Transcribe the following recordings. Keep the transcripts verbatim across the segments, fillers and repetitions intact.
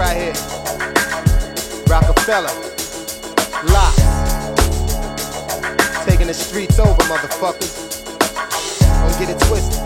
right here. Rockefeller. Lock. Taking the streets over, motherfuckers. Don't get it twisted.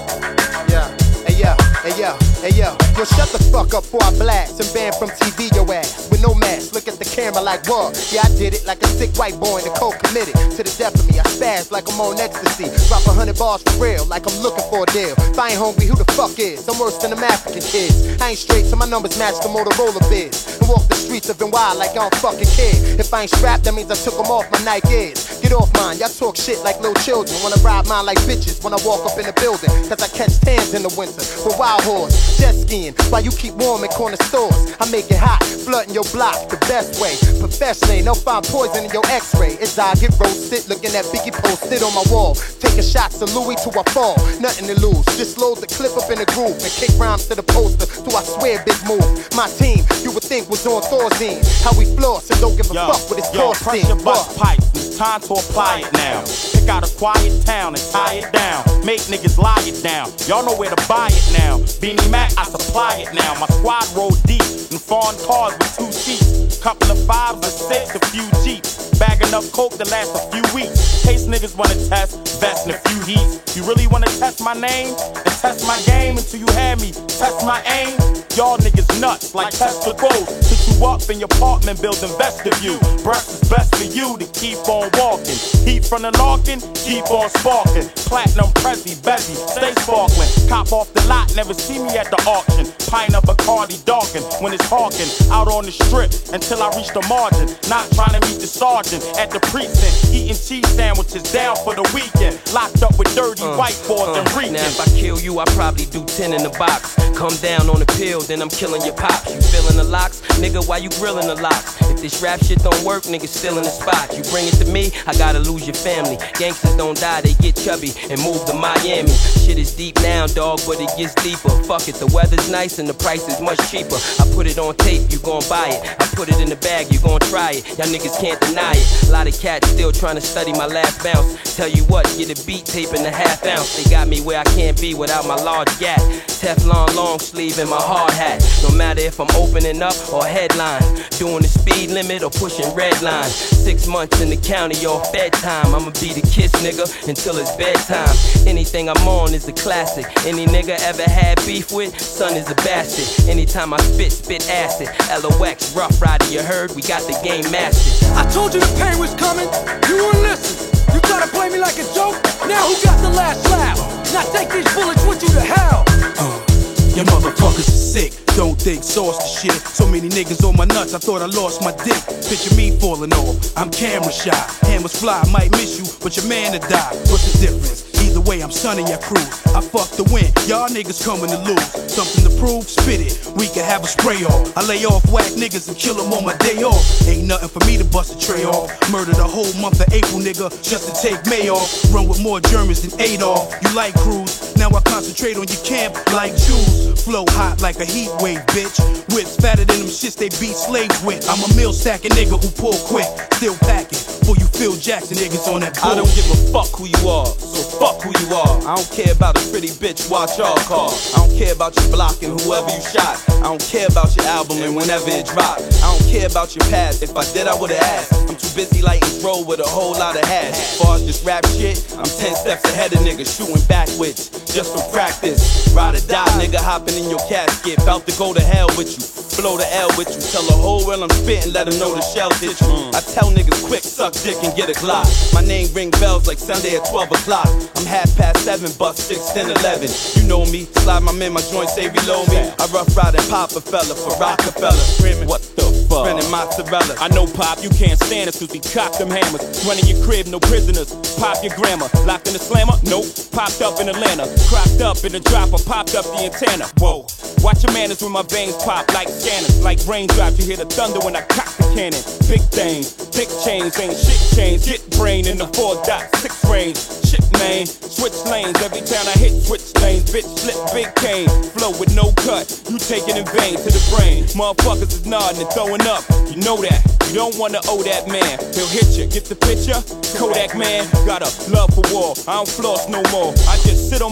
Yeah. Hey yo, hey yo, hey yo. Yo, shut the fuck up before I blast and ban from T V your ass. With no mask, look at the camera like what? Yeah, I did it like a sick white boy in the cold committed. To the death of me, I spaz like I'm on ecstasy. Drop a hundred bars for real, like I'm looking for a deal. If I ain't hungry, who the fuck is? I'm worse than them African kids. I ain't straight, so my numbers match the Motorola biz. And walk the streets of N Y like I don't fucking care. If I ain't strapped, that means I took them off my Nikes. Get off mine, y'all talk shit like little children. Wanna ride mine like bitches when I walk up in the building. Cause I catch tans in the winter with wild horse, jet skiing, while you keep warm in corner stores. I make it hot, flooding your block the best way. Professionally, no find poison in your x-ray. It's I get roasted, looking at Biggie posted on my wall. Taking shots of Louis till I fall, nothing to lose. Just load the clip up in the groove and kick rhymes to the poster till I swear big move. My team, you would think was on Thorzine. How we floss and don't give a yo, fuck what it's costing. Pressure bust pipes, it's time to apply it now. Pick out a quiet town and tie it down. Make niggas lie it down. Y'all know where to buy it now. Beanie Mac, I supply it now. My squad roll deep in foreign cars with two seats. Couple of fives or six, a few Jeeps. Bag enough coke to last a few weeks. Case niggas wanna test, vest in a few heats. You really wanna test my name? And test my game until you have me. Test my aim? Y'all niggas nuts like Tesla Gold. Put you up in your apartment building vestibule. Breath is best for you to keep on walking. Heat from the Larkin, keep on sparking. Platinum, Prezi, Bezzy, stay sparkling. Cop off the lot, never see me at the auction. Pint of Bacardi darken when it's hawking. Out on the strip until I reach the margin. Not trying to meet the sergeant at the precinct. Eating cheese sandwiches down for the weekend. Locked up with dirty uh, white boys uh, and reeking. Now if I kill you, I probably do ten in the box. Come down on the pill, then I'm killing your pops. You feeling the locks? Nigga, why you grilling the locks? If this rap shit don't work, niggas still in the spot. You bring it to me, I gotta lose your family. Gangsters don't die, they get chubby and move to Miami. Shit is deep now, dog, but it gets deeper. Fuck it, the weather's nice and the price is much cheaper. I put it on tape, you gon' buy it. I put it in the bag, you gon' try it. Y'all niggas can't deny it. A lot of cats still trying to study my last bounce. Tell you what, get a beat tape in a half ounce. They got me where I can't be without my large gap. Teflon long sleeve and my hard hat. No matter if I'm opening up or headline, doing the speed limit or pushing red line. Six months in the county off bedtime. I'ma be the kiss nigga until it's bedtime. Anything I'm on is a classic. Any nigga ever had beef with, son is a bastard. Anytime I spit, spit acid. L O X, Rough Rider, you heard? We got the game mastered. I told you the pain was coming, you wouldn't listen. You try to play me like a joke, now who got the last laugh? Now take these bullets with you to hell. Uh, your motherfuckers is sick. Don't think sauce the shit. So many niggas on my nuts, I thought I lost my dick. Picture me falling off, I'm camera shy. Hammers fly, I might miss you, but your man to die. What's the difference? Either way, I'm sunning your crew. I fuck the win, y'all niggas coming to lose. Something to prove, spit it, we can have a spray off. I lay off whack niggas and kill them on my day off. Ain't nothing for me to bust a tray off. Murdered a whole month of April, nigga, just to take May off. Run with more Germans than Adolf. You like cruise, now I concentrate on your camp like Jews. Flow hot like a heat wave, bitch. Whips fatter than them shits they beat slaves with. I'm a mill stacking nigga who pull quick. Still packing, for you Phil Jackson niggas on that bull. I don't give a fuck who you are, so fuck who you are. I don't care about a pretty bitch, watch y'all call. I don't care about your block and whoever you shot. I don't care about your album and whenever it dropped. I don't care about your past, if I did I would've asked. I'm too busy lighting throw with a whole lot of hash. As far as this rap shit, I'm ten steps ahead of niggas shooting backwards, just for practice. Ride or die, nigga hopping in your casket, bout to go to hell with you. Blow the L with you, tell the whole world I'm spitting, let them know the shells hit you. I tell niggas quick, suck dick and get a Glock. My name ring bells like Sunday at twelve o'clock. I'm half past seven, bust six, ten, eleven. You know me, slide my man, my joint say reload me. I rough ride and pop a fella for Rockefeller. Screaming, what the fuck? Spinning mozzarella. I know Pop, you can't stand us cause we cock them hammers. Running your crib, no prisoners. Pop your grammar. Locked in the slammer? Nope. Popped up in Atlanta. Cropped up in the dropper, popped up the antenna. Whoa. Watch your manners when my veins pop like scanners. Like raindrops, you hear the thunder when I cock the cannon. Big things, big chains, ain't shit chains. Get brain in the four dot six range. Shit man, switch lanes. Every time I hit, switch lanes. Bitch, slip big cane. Flow with no cut, you take it in vain to the brain. Motherfuckers is nodding and throwing up, you know that. You don't wanna owe that man, he'll hit you. Get the picture? Kodak man, got a love for war. I don't floss no more. I just sit on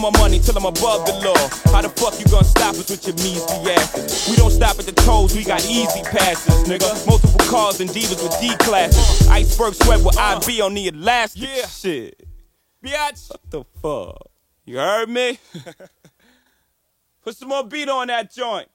my money till I'm above the law. How the fuck you gonna stop us with your measly asses? We don't stop at the tolls, we got easy passes, nigga. Multiple cars and divas with D-classes. Iceberg sweat with I B on the elastic. Yeah. Shit. Biatch. What the fuck? You heard me? Put some more beat on that joint.